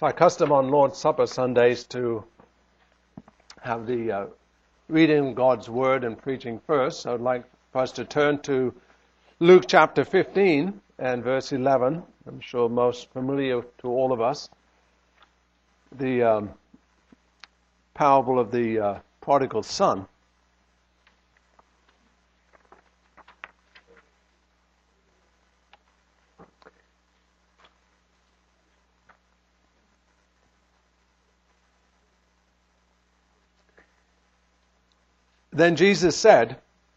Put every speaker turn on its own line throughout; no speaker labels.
It's our custom on Lord's Supper Sundays to have the reading God's Word and preaching first. So I'd like for us to turn to Luke chapter 15 and verse 11. I'm sure most familiar to all of us. The parable of the prodigal son. Then Jesus said,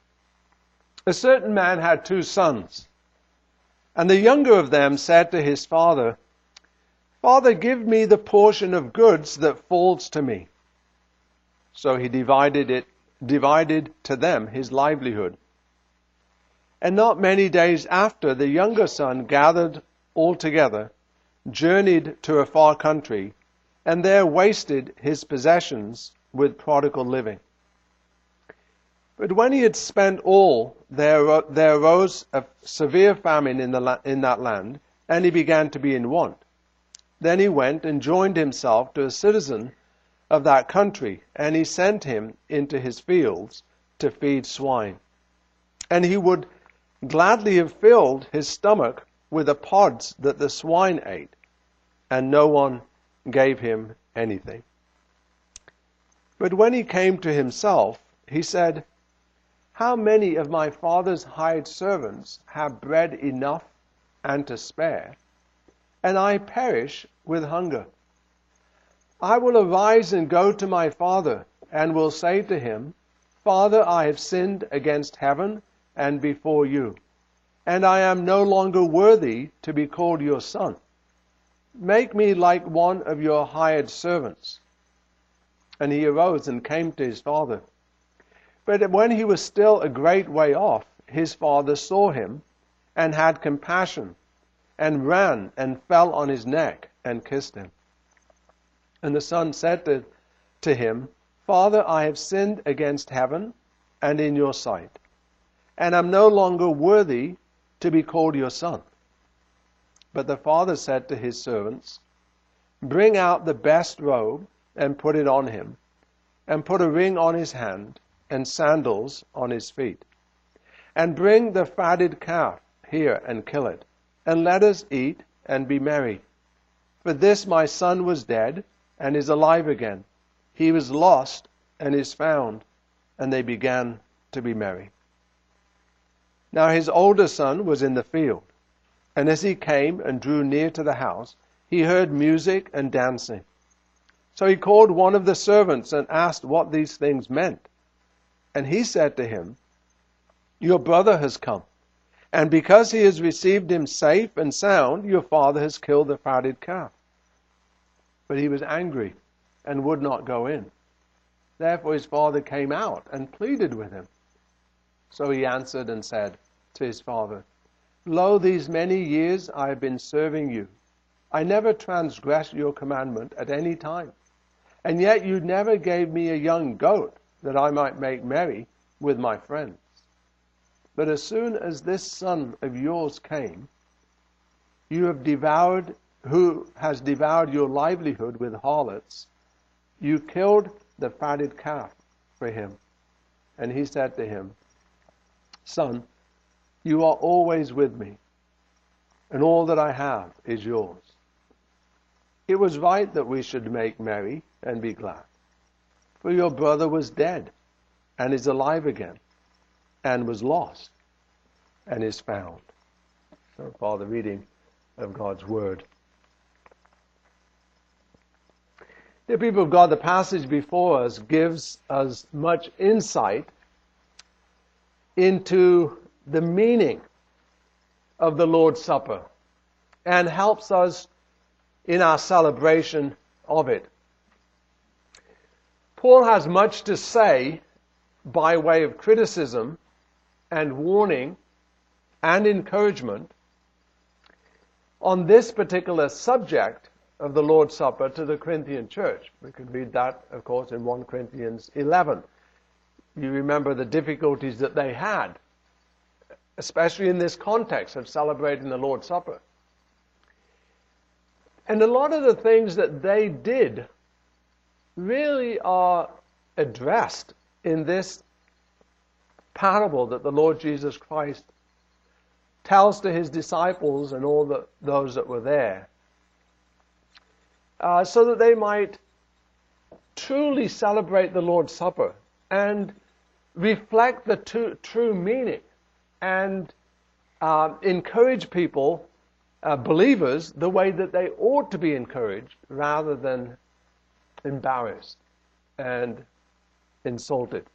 "A certain man had 2 sons, and the younger of them said to his father, 'Father, give me the portion of goods that falls to me.' So he divided to them his livelihood. And not many days after, the younger son gathered all together, journeyed to a far country, and there wasted his possessions with prodigal living. But when he had spent all, there arose a severe famine in that land, and he began to be in want. Then he went and joined himself to a citizen of that country, and he sent him into his fields to feed swine. And he would gladly have filled his stomach with the pods that the swine ate, and no one gave him anything. But when he came to himself, he said, 'How many of my father's hired servants have bread enough and to spare, and I perish with hunger? I will arise and go to my father, and will say to him, Father, I have sinned against heaven and before you, and I am no longer worthy to be called your son. Make me like one of your hired servants.' And he arose and came to his father. But when he was still a great way off, his father saw him and had compassion, and ran and fell on his neck and kissed him. And the son said to him, 'Father, I have sinned against heaven and in your sight, and am no longer worthy to be called your son.' But the father said to his servants, 'Bring out the best robe and put it on him, and put a ring on his hand and sandals on his feet. And bring the fatted calf here and kill it, and let us eat and be merry. For this my son was dead and is alive again. He was lost and is found.' And they began to be merry. Now his older son was in the field, and as he came and drew near to the house, he heard music and dancing. So he called one of the servants and asked what these things meant. And he said to him, 'Your brother has come, and because he has received him safe and sound, your father has killed the fatted calf.' But he was angry and would not go in. Therefore his father came out and pleaded with him. So he answered and said to his father, 'Lo, these many years I have been serving you. I never transgressed your commandment at any time. And yet you never gave me a young goat that I might make merry with my friends. But as soon as this son of yours came, who has devoured your livelihood with harlots, you killed the fatted calf for him.' And he said to him, 'Son, you are always with me, and all that I have is yours. It was right that we should make merry and be glad. For your brother was dead and is alive again, and was lost and is found.'" So far the reading of God's Word. Dear people of God, the passage before us gives us much insight into the meaning of the Lord's Supper and helps us in our celebration of it. Paul has much to say by way of criticism and warning and encouragement on this particular subject of the Lord's Supper to the Corinthian church. We could read that, of course, in 1 Corinthians 11. You remember the difficulties that they had, especially in this context of celebrating the Lord's Supper. And a lot of the things that they did really are addressed in this parable that the Lord Jesus Christ tells to his disciples and all those that were there, so that they might truly celebrate the Lord's Supper and reflect the true meaning and encourage people, believers, the way that they ought to be encouraged rather than embarrassed and insulted.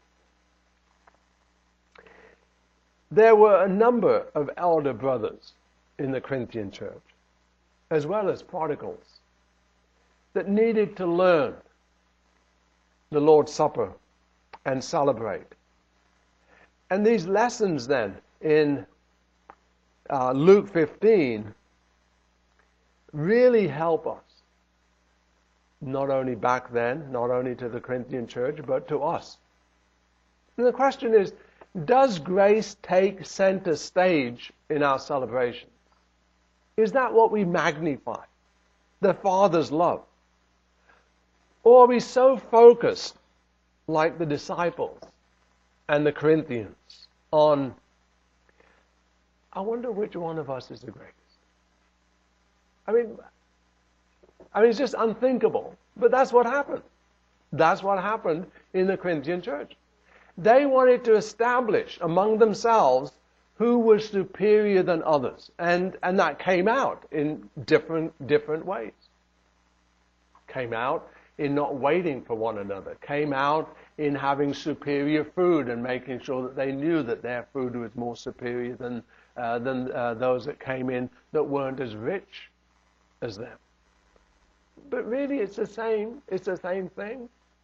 There were a number of elder brothers in the Corinthian church, as well as prodigals, that needed to learn the Lord's Supper and celebrate. And these lessons then in Luke 15 really help us, not only back then, not only to the Corinthian church, but to us. And the question is, does grace take center stage in our celebration? Is that what we magnify? The Father's love? Or are we so focused, like the disciples and the Corinthians, on, I wonder which one of us is the greatest? I mean, it's just unthinkable. But that's what happened. That's what happened in the Corinthian church. They wanted to establish among themselves who was superior than others. And that came out in different ways. Came out in not waiting for one another. Came out in having superior food and making sure that they knew that their food was more superior than those that came in that weren't as rich as them. But really, it's the same thing.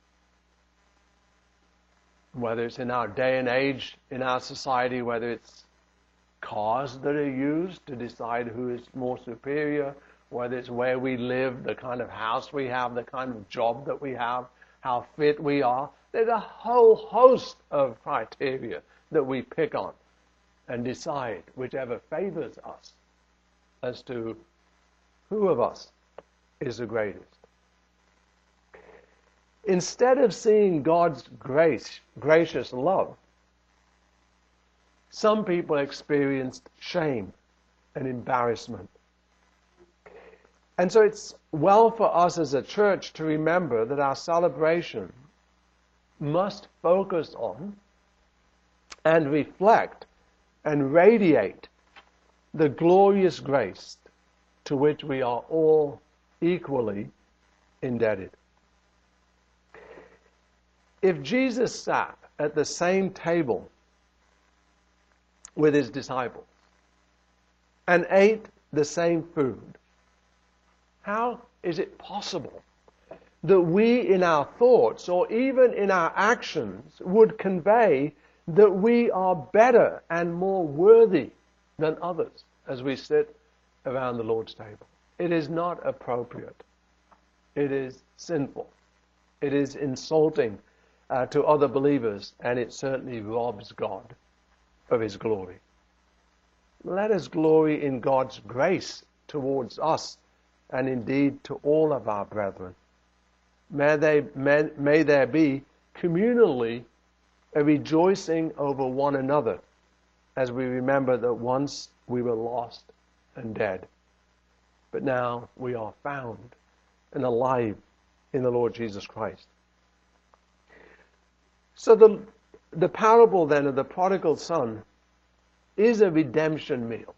Whether it's in our day and age, in our society, whether it's cars that are used to decide who is more superior, whether it's where we live, the kind of house we have, the kind of job that we have, how fit we are. There's a whole host of criteria that we pick on and decide whichever favors us as to who of us is the greatest. Instead of seeing God's gracious love, some people experienced shame and embarrassment. And so it's well for us as a church to remember that our celebration must focus on and reflect and radiate the glorious grace to which we are all equally indebted. If Jesus sat at the same table with his disciples and ate the same food, how is it possible that we in our thoughts or even in our actions would convey that we are better and more worthy than others as we sit around the Lord's table? It is not appropriate. It is sinful. It is insulting to other believers, and it certainly robs God of his glory. Let us glory in God's grace towards us and indeed to all of our brethren. May there be communally a rejoicing over one another as we remember that once we were lost and dead, but now we are found and alive in the Lord Jesus Christ. So the parable then of the prodigal son is a redemption meal.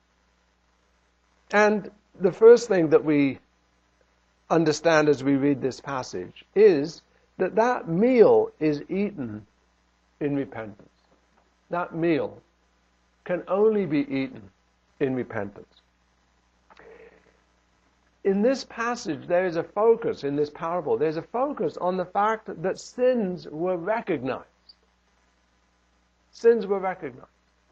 And the first thing that we understand as we read this passage is that meal is eaten in repentance. That meal can only be eaten in repentance. In this passage, there is a focus, in this parable, there's a focus on the fact that sins were recognized. Sins were recognized.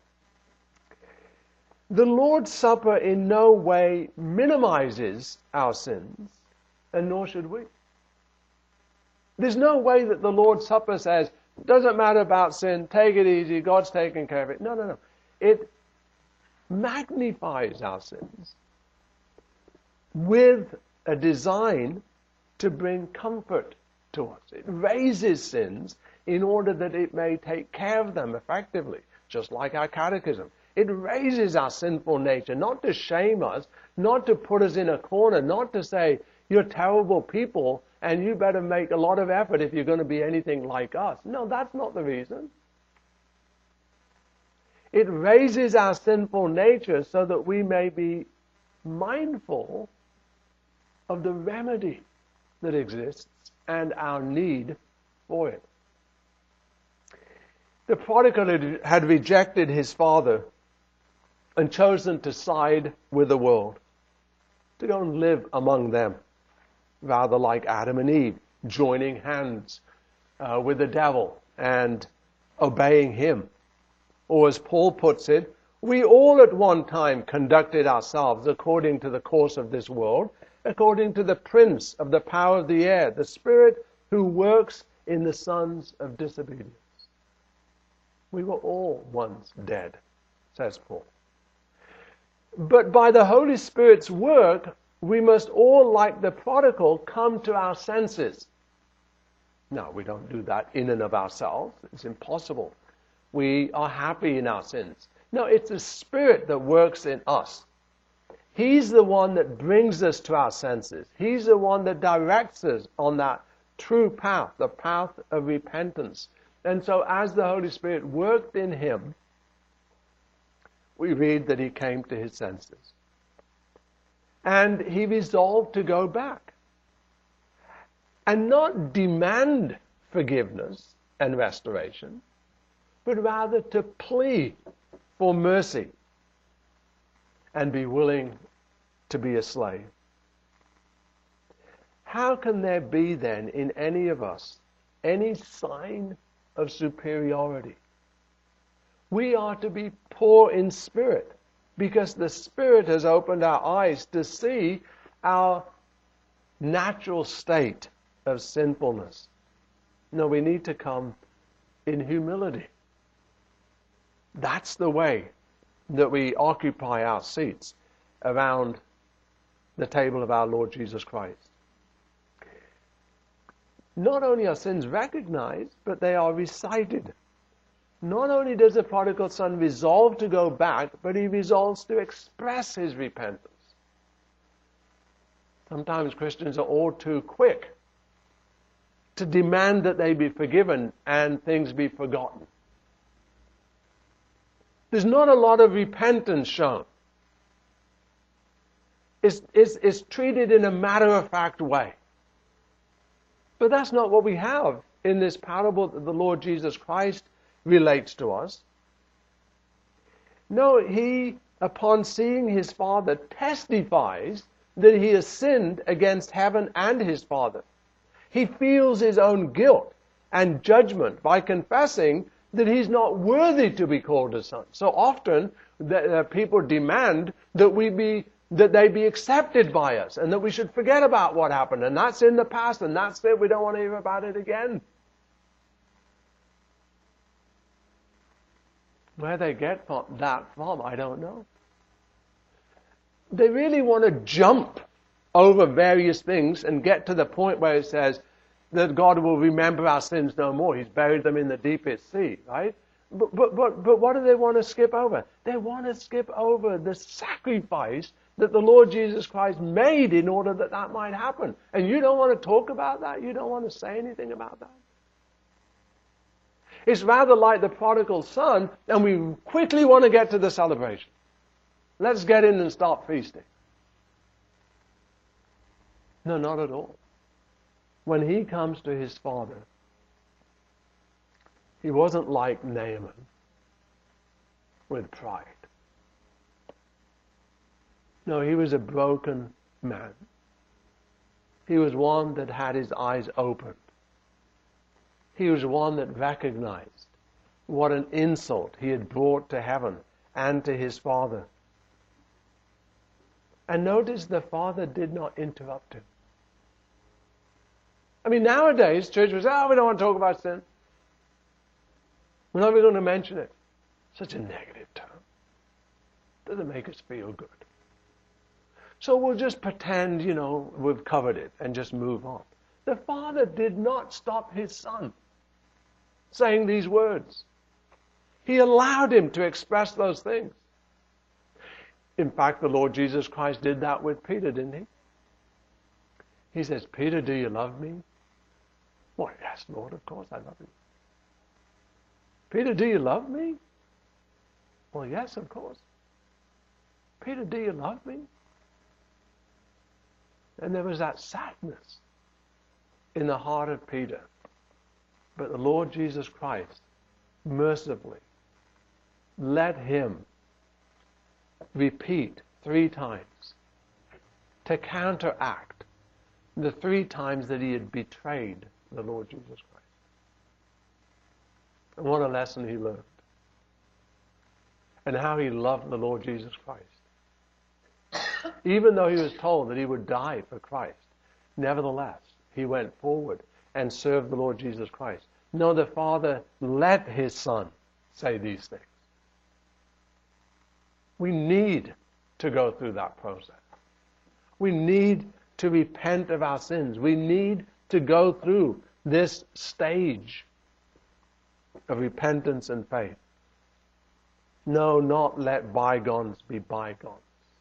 The Lord's Supper in no way minimizes our sins, and nor should we. There's no way that the Lord's Supper says, doesn't matter about sin, take it easy, God's taking care of it. No. It magnifies our sins with a design to bring comfort to us. It raises sins in order that it may take care of them effectively, just like our catechism. It raises our sinful nature, not to shame us, not to put us in a corner, not to say, you're terrible people and you better make a lot of effort if you're going to be anything like us. No, that's not the reason. It raises our sinful nature so that we may be mindful of the remedy that exists and our need for it. The prodigal had rejected his father and chosen to side with the world, to go and live among them, rather like Adam and Eve, joining hands with the devil and obeying him. Or as Paul puts it, we all at one time conducted ourselves according to the course of this world, according to the prince of the power of the air, the spirit who works in the sons of disobedience. We were all once dead, says Paul. But by the Holy Spirit's work, we must all, like the prodigal, come to our senses. No, we don't do that in and of ourselves. It's impossible. We are happy in our sins. No, it's the Spirit that works in us. He's the one that brings us to our senses. He's the one that directs us on that true path, the path of repentance. And so as the Holy Spirit worked in him, we read that he came to his senses. And he resolved to go back. And not demand forgiveness and restoration, but rather to plead for mercy and be willing to be a slave. How can there be then in any of us any sign of superiority? We are to be poor in spirit because the Spirit has opened our eyes to see our natural state of sinfulness. No, we need to come in humility. That's the way that we occupy our seats around the table of our Lord Jesus Christ. Not only are sins recognized, but they are recited. Not only does the prodigal son resolve to go back, but he resolves to express his repentance. Sometimes Christians are all too quick to demand that they be forgiven and things be forgotten. There's not a lot of repentance shown. It's treated in a matter-of-fact way. But that's not what we have in this parable that the Lord Jesus Christ relates to us. No, he, upon seeing his father, testifies that he has sinned against heaven and his father. He feels his own guilt and judgment by confessing that he's not worthy to be called a son. So often people demand that they be accepted by us and that we should forget about what happened. And that's in the past and that's it. We don't want to hear about it again. Where they get that from, I don't know. They really want to jump over various things and get to the point where it says that God will remember our sins no more. He's buried them in the deepest sea, right? But what do they want to skip over? They want to skip over the sacrifice that the Lord Jesus Christ made in order that that might happen. And you don't want to talk about that? You don't want to say anything about that? It's rather like the prodigal son, and we quickly want to get to the celebration. Let's get in and start feasting. No, not at all. When he comes to his father, he wasn't like Naaman with pride. No, he was a broken man. He was one that had his eyes opened. He was one that recognized what an insult he had brought to heaven and to his father. And notice the father did not interrupt him. I mean, nowadays, church would say, we don't want to talk about sin. We're not even going to mention it. Such a negative term. Doesn't make us feel good. so we'll just pretend, we've covered it and just move on. The Father did not stop his Son saying these words. He allowed him to express those things. In fact, the Lord Jesus Christ did that with Peter, didn't he? He says, Peter, do you love me? Well, yes, Lord, of course I love you. Peter, do you love me? Well, yes, of course. Peter, do you love me? And there was that sadness in the heart of Peter. But the Lord Jesus Christ mercifully let him repeat 3 times to counteract the 3 times that he had betrayed the Lord Jesus Christ. And what a lesson he learned. And how he loved the Lord Jesus Christ. Even though he was told that he would die for Christ, nevertheless, he went forward and served the Lord Jesus Christ. No, the Father let his Son say these things. We need to go through that process. We need to repent of our sins. We need to go through this stage of repentance and faith. No, not let bygones be bygones.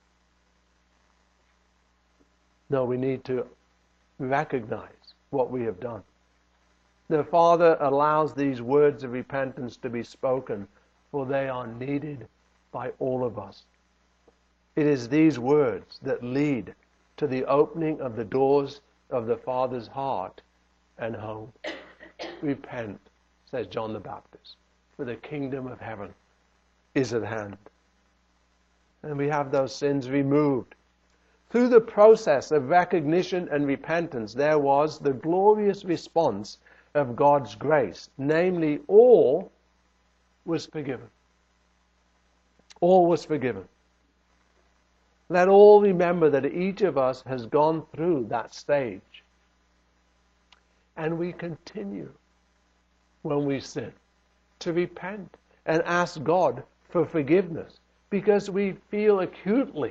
No, we need to recognize what we have done. The Father allows these words of repentance to be spoken, for they are needed by all of us. It is these words that lead to the opening of the doors of the Father's heart and home. Repent, says John the Baptist, for the kingdom of heaven is at hand. And we have those sins removed. Through the process of recognition and repentance, there was the glorious response of God's grace. Namely, all was forgiven. All was forgiven. Let all remember that each of us has gone through that stage. And we continue, when we sin, to repent and ask God for forgiveness, because we feel acutely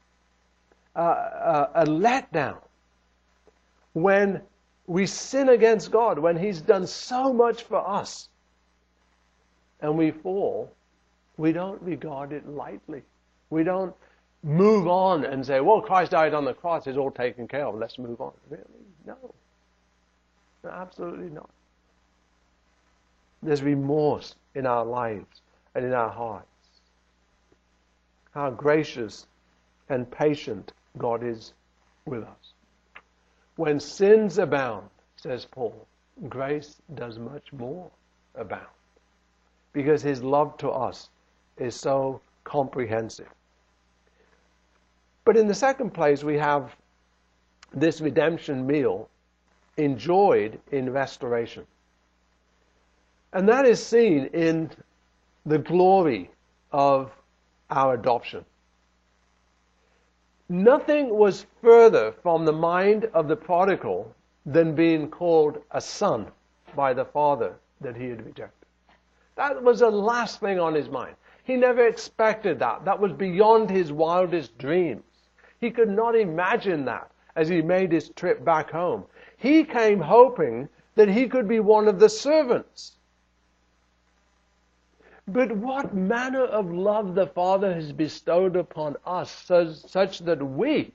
a letdown when we sin against God, when He's done so much for us, and we fall. We don't regard it lightly. We don't move on and say, well, Christ died on the cross, it's all taken care of, let's move on. Really? No. No, absolutely not. There's remorse in our lives and in our hearts. How gracious and patient God is with us. When sins abound, says Paul, grace does much more abound, because His love to us is so comprehensive. But in the second place, we have this redemption meal enjoyed in restoration. And that is seen in the glory of our adoption. Nothing was further from the mind of the prodigal than being called a son by the father that he had rejected. That was the last thing on his mind. He never expected that. That was beyond his wildest dreams. He could not imagine that as he made his trip back home. He came hoping that he could be one of the servants. But what manner of love the Father has bestowed upon us, such that we,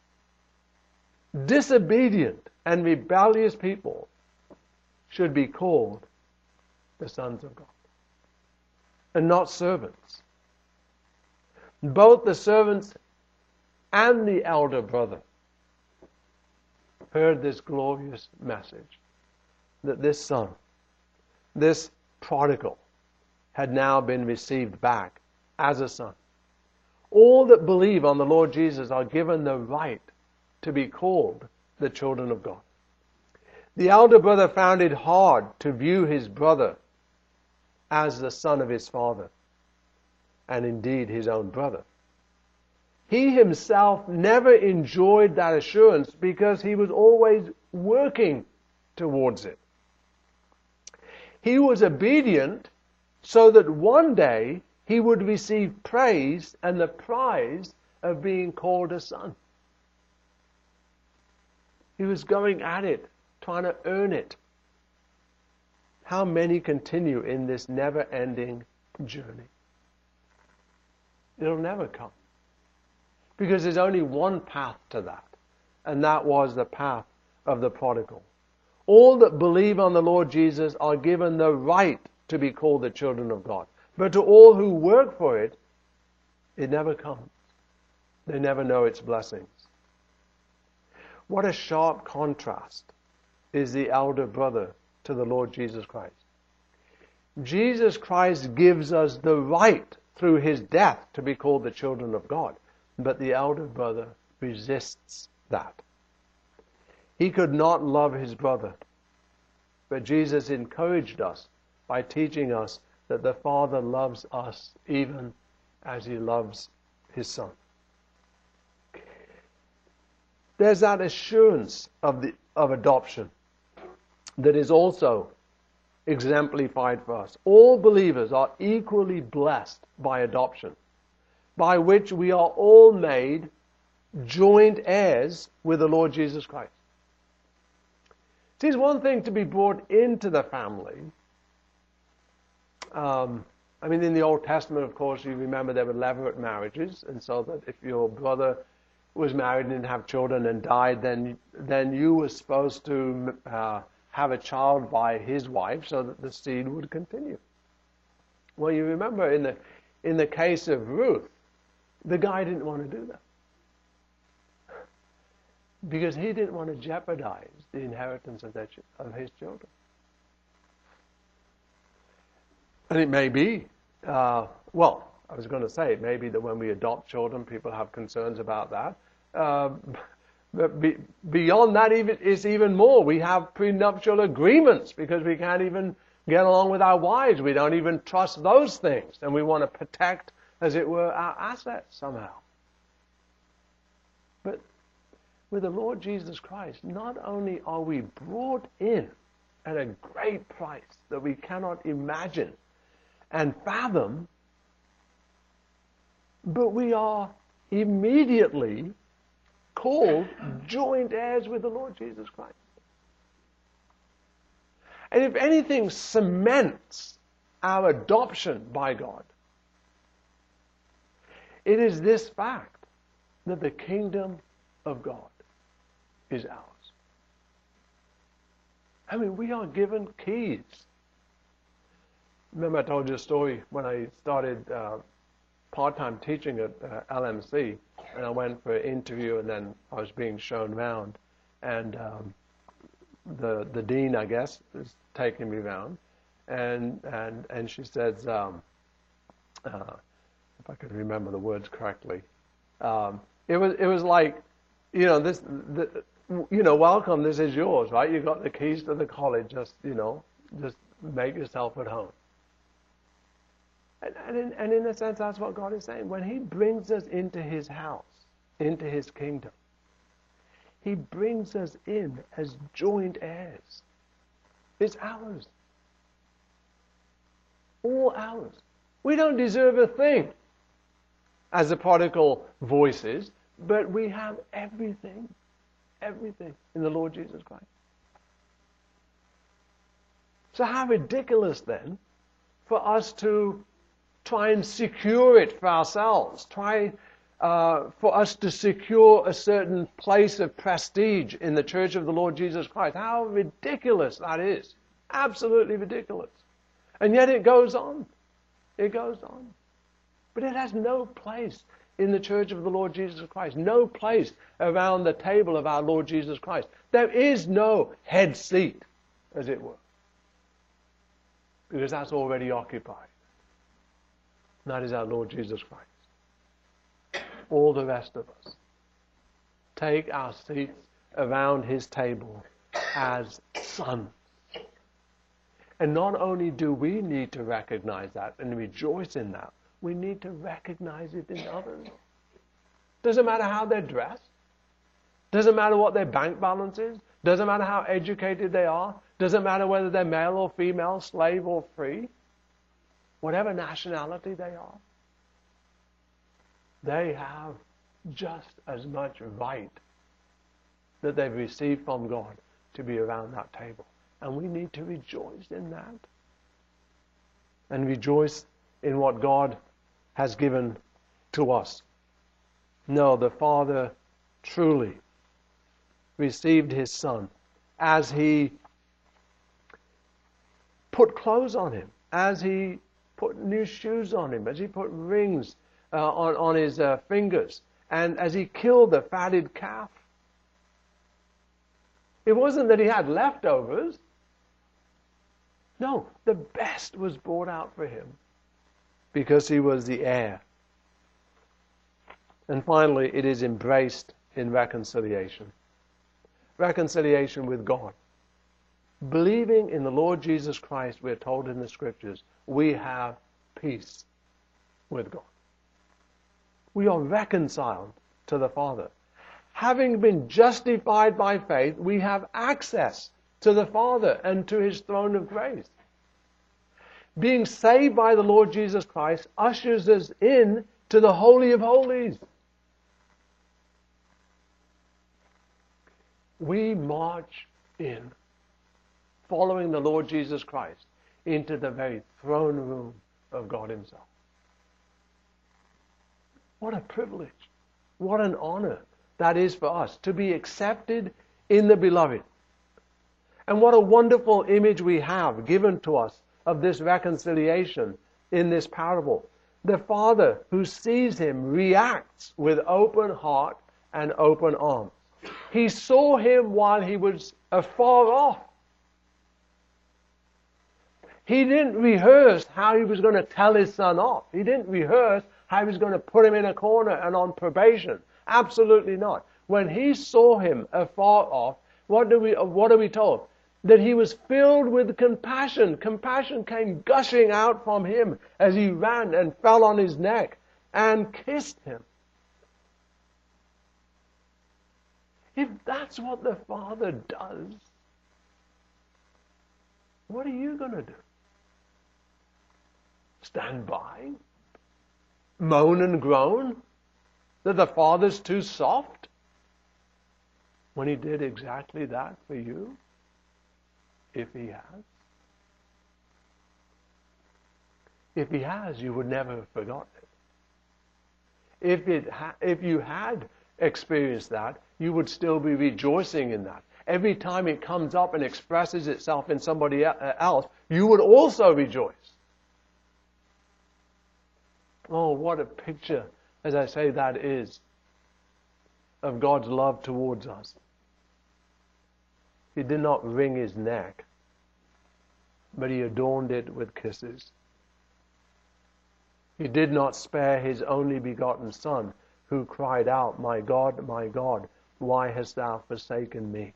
disobedient and rebellious people, should be called the sons of God, and not servants. Both the servants and the elder brother heard this glorious message that this son, this prodigal, had now been received back as a son. All that believe on the Lord Jesus are given the right to be called the children of God. The elder brother found it hard to view his brother as the son of his father, and indeed his own brother. He himself never enjoyed that assurance because he was always working towards it. He was obedient so that one day he would receive praise and the prize of being called a son. He was going at it, trying to earn it. How many continue in this never-ending journey? It'll never come. Because there's only one path to that, and that was the path of the prodigal. All that believe on the Lord Jesus are given the right to be called the children of God. But to all who work for it, it never comes. They never know its blessings. What a sharp contrast is the elder brother to the Lord Jesus Christ. Jesus Christ gives us the right through his death to be called the children of God. But the elder brother resists that. He could not love his brother. But Jesus encouraged us by teaching us that the Father loves us even as he loves his Son. There's that assurance of adoption that is also exemplified for us. All believers are equally blessed by adoption, by which we are all made joint heirs with the Lord Jesus Christ. See, it's one thing to be brought into the family. In the Old Testament, of course, you remember there were levirate marriages, and so that if your brother was married and didn't have children and died, then you were supposed to have a child by his wife so that the seed would continue. Well, you remember in the case of Ruth, the guy didn't want to do that because he didn't want to jeopardize the inheritance of his children. And it may be, I was going to say, it may be that when we adopt children, people have concerns about that. But beyond that, it's even more. We have prenuptial agreements because we can't even get along with our wives. We don't even trust those things. And we want to protect, as it were, our assets somehow. But with the Lord Jesus Christ, not only are we brought in at a great price that we cannot imagine and fathom, but we are immediately called joint heirs with the Lord Jesus Christ. And if anything cements our adoption by God, it is this fact that the kingdom of God is ours. We are given keys. Remember I told you a story when I started part-time teaching at LMC, and I went for an interview, and then I was being shown around, and the dean, I guess, is taking me around, and she says, if I could remember the words correctly, it was like, welcome, this is yours, right? You've got the keys to the college, just make yourself at home. And in a sense, that's what God is saying. When he brings us into his house, into his kingdom, he brings us in as joint heirs. It's ours. All ours. We don't deserve a thing, as the prodigal voice is, but we have everything in the Lord Jesus Christ. So how ridiculous then for us to try and secure it for ourselves, for us to secure a certain place of prestige in the church of the Lord Jesus Christ. How ridiculous that is. Absolutely ridiculous. And yet it goes on. It goes on. But it has no place in the church of the Lord Jesus Christ. No place around the table of our Lord Jesus Christ. There is no head seat, as it were. Because that's already occupied. And that is our Lord Jesus Christ. All the rest of us take our seats around his table as sons. And not only do we need to recognize that and rejoice in that, we need to recognize it in others. Doesn't matter how they're dressed. Doesn't matter what their bank balance is. Doesn't matter how educated they are. Doesn't matter whether they're male or female, slave or free. Whatever nationality they are, they have just as much right that they've received from God to be around that table. And we need to rejoice in that. And rejoice in what God has given to us. No, the Father truly received his Son as he put clothes on him, as he put new shoes on him, as he put rings on his fingers, and as he killed the fatted calf. It wasn't that he had leftovers. No, the best was brought out for him because he was the heir. And finally, it is embraced in reconciliation. Reconciliation with God. Believing in the Lord Jesus Christ, we're told in the Scriptures, we have peace with God. We are reconciled to the Father. Having been justified by faith, we have access to the Father and to his throne of grace. Being saved by the Lord Jesus Christ ushers us in to the Holy of Holies. We march in, following the Lord Jesus Christ, into the very throne room of God himself. What a privilege. What an honor that is for us, to be accepted in the Beloved. And what a wonderful image we have given to us of this reconciliation in this parable. The Father who sees him reacts with open heart and open arms. He saw him while he was afar off. He didn't rehearse how he was going to tell his son off. He didn't rehearse how he was going to put him in a corner and on probation. Absolutely not. When he saw him afar off, what are we told? That he was filled with compassion. Compassion came gushing out from him as he ran and fell on his neck and kissed him. If that's what the Father does, what are you going to do? Stand by? Moan and groan that the Father's too soft? When he did exactly that for you? If he has. If he has, you would never have forgotten it. If you had experienced that, you would still be rejoicing in that. Every time it comes up and expresses itself in somebody else, you would also rejoice. Oh, what a picture, as I say, that is of God's love towards us. He did not wring his neck, but he adorned it with kisses. He did not spare his only begotten Son, who cried out, my God, why hast thou forsaken me?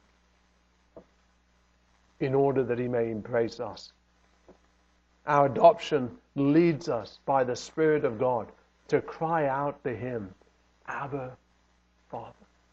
In order that he may embrace us. Our adoption leads us by the Spirit of God to cry out to him, Abba, Father.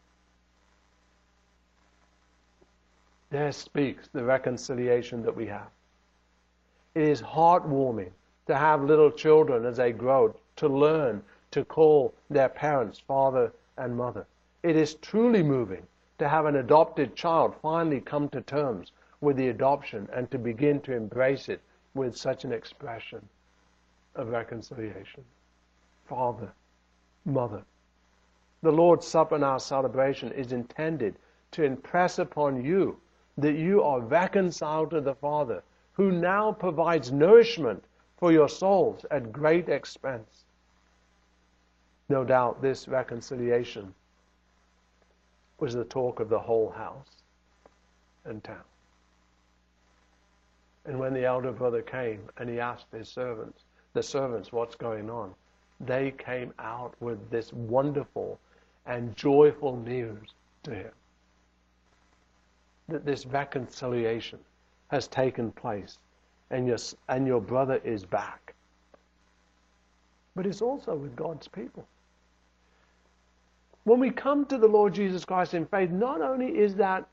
There speaks the reconciliation that we have. It is heartwarming to have little children as they grow to learn to call their parents father and mother. It is truly moving to have an adopted child finally come to terms with the adoption and to begin to embrace it with such an expression of reconciliation. Father, mother. The Lord's Supper and our celebration is intended to impress upon you that you are reconciled to the Father, who now provides nourishment for your souls at great expense. No doubt this reconciliation was the talk of the whole house and town. And when the elder brother came and he asked the servants, what's going on? They came out with this wonderful and joyful news to him. That this reconciliation has taken place and your brother is back. But it's also with God's people. When we come to the Lord Jesus Christ in faith, not only is that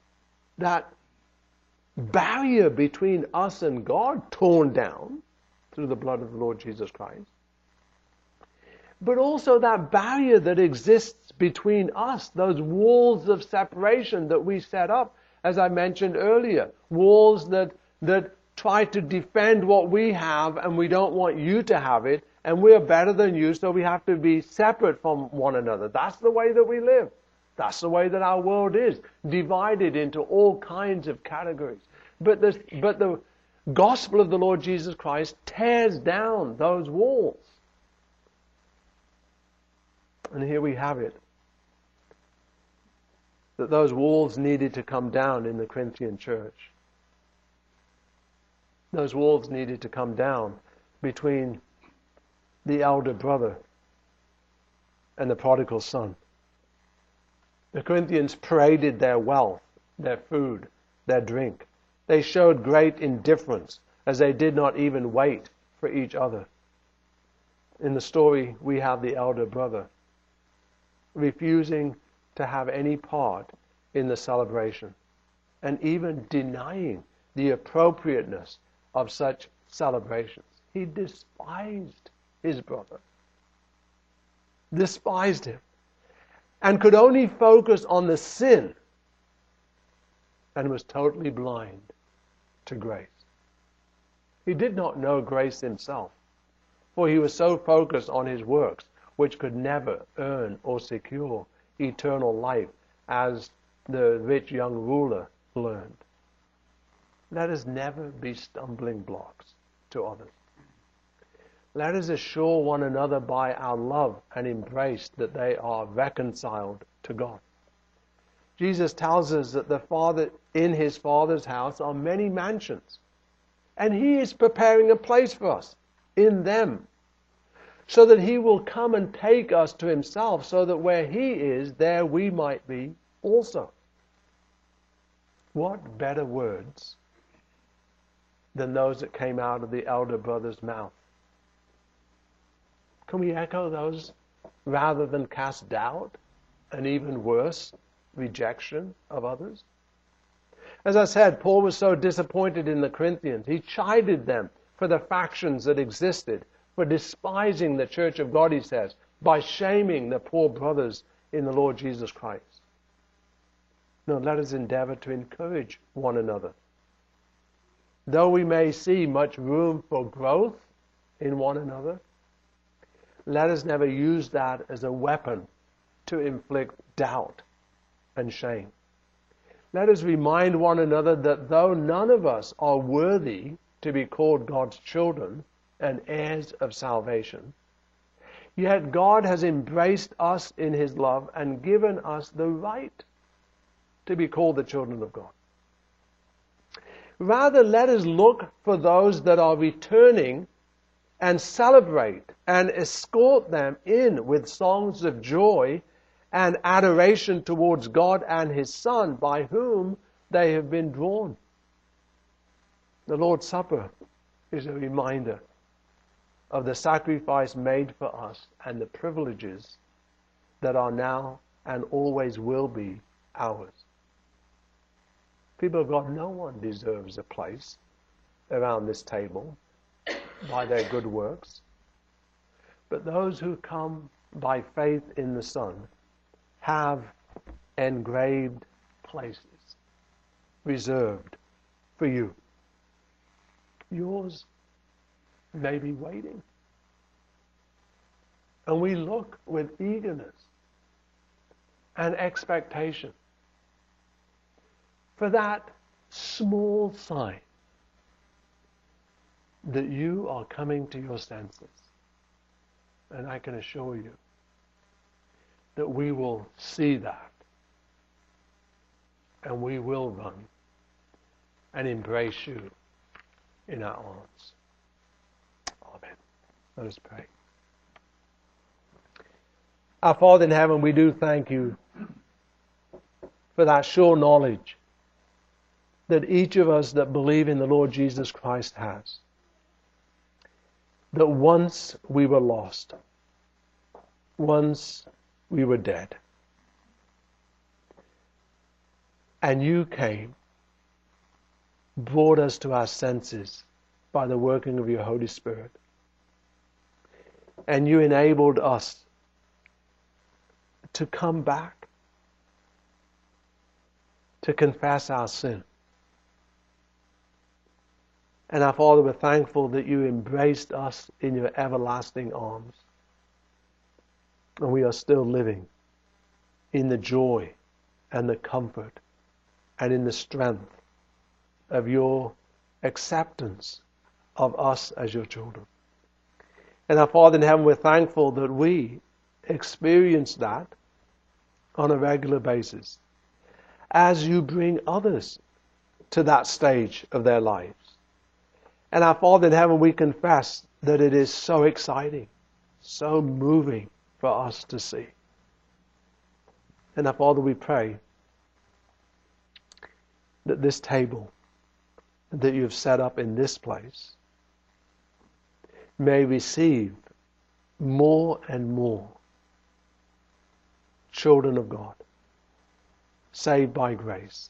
barrier between us and God torn down through the blood of the Lord Jesus Christ, but also that barrier that exists between us, those walls of separation that we set up, as I mentioned earlier, walls that try to defend what we have and we don't want you to have it, and we're better than you, so we have to be separate from one another. That's the way that we live. That's the way that our world is, divided into all kinds of categories. But the gospel of the Lord Jesus Christ tears down those walls. And here we have it, that those walls needed to come down in the Corinthian church. Those walls needed to come down between the elder brother and the prodigal son. The Corinthians paraded their wealth, their food, their drink. They showed great indifference as they did not even wait for each other. In the story, we have the elder brother refusing to have any part in the celebration and even denying the appropriateness of such celebrations. He despised his brother, despised him, and could only focus on the sin and was totally blind to grace. He did not know grace himself, for he was so focused on his works, which could never earn or secure eternal life, as the rich young ruler learned. Let us never be stumbling blocks to others. Let us assure one another by our love and embrace that they are reconciled to God. Jesus tells us that the Father, in his Father's house are many mansions, and he is preparing a place for us in them, so that he will come and take us to himself, so that where he is, there we might be also. What better words than those that came out of the elder brother's mouth? Can we echo those rather than cast doubt and even worse, rejection of others? As I said, Paul was so disappointed in the Corinthians. He chided them for the factions that existed, for despising the church of God, he says, by shaming the poor brothers in the Lord Jesus Christ. No, let us endeavor to encourage one another. Though we may see much room for growth in one another, let us never use that as a weapon to inflict doubt and shame. Let us remind one another that though none of us are worthy to be called God's children and heirs of salvation, yet God has embraced us in his love and given us the right to be called the children of God. Rather, let us look for those that are returning and celebrate and escort them in with songs of joy and adoration towards God and his Son, by whom they have been drawn. The Lord's Supper is a reminder of the sacrifice made for us and the privileges that are now and always will be ours. People of God, no one deserves a place around this table by their good works, but those who come by faith in the Son have engraved places reserved for you. Yours may be waiting. And we look with eagerness and expectation for that small sign that you are coming to your senses. And I can assure you that we will see that, and we will run and embrace you in our arms. Amen. Let us pray. Our Father in heaven, we do thank you for that sure knowledge that each of us that believe in the Lord Jesus Christ has. That once we were lost, once we were dead, and you came, brought us to our senses by the working of your Holy Spirit. And you enabled us to come back, to confess our sin. And our Father, we're thankful that you embraced us in your everlasting arms. And we are still living in the joy and the comfort and in the strength of your acceptance of us as your children. And our Father in heaven, we're thankful that we experience that on a regular basis as you bring others to that stage of their lives. And our Father in heaven, we confess that it is so exciting, so moving for us to see. And our Father, we pray that this table that you have set up in this place may receive more and more children of God, saved by grace.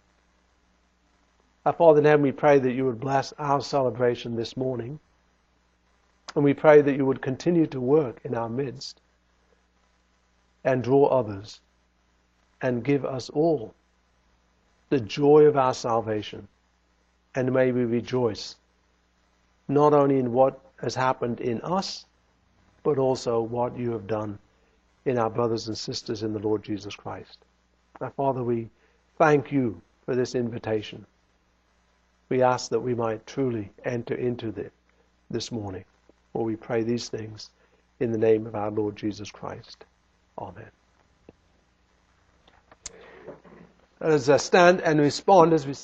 Our Father in heaven, we pray that you would bless our celebration this morning. And we pray that you would continue to work in our midst and draw others and give us all the joy of our salvation. And may we rejoice not only in what has happened in us, but also what you have done in our brothers and sisters in the Lord Jesus Christ. Our Father, we thank you for this invitation. We ask that we might truly enter into this morning. For we pray these things in the name of our Lord Jesus Christ. Amen. Let us stand and respond as we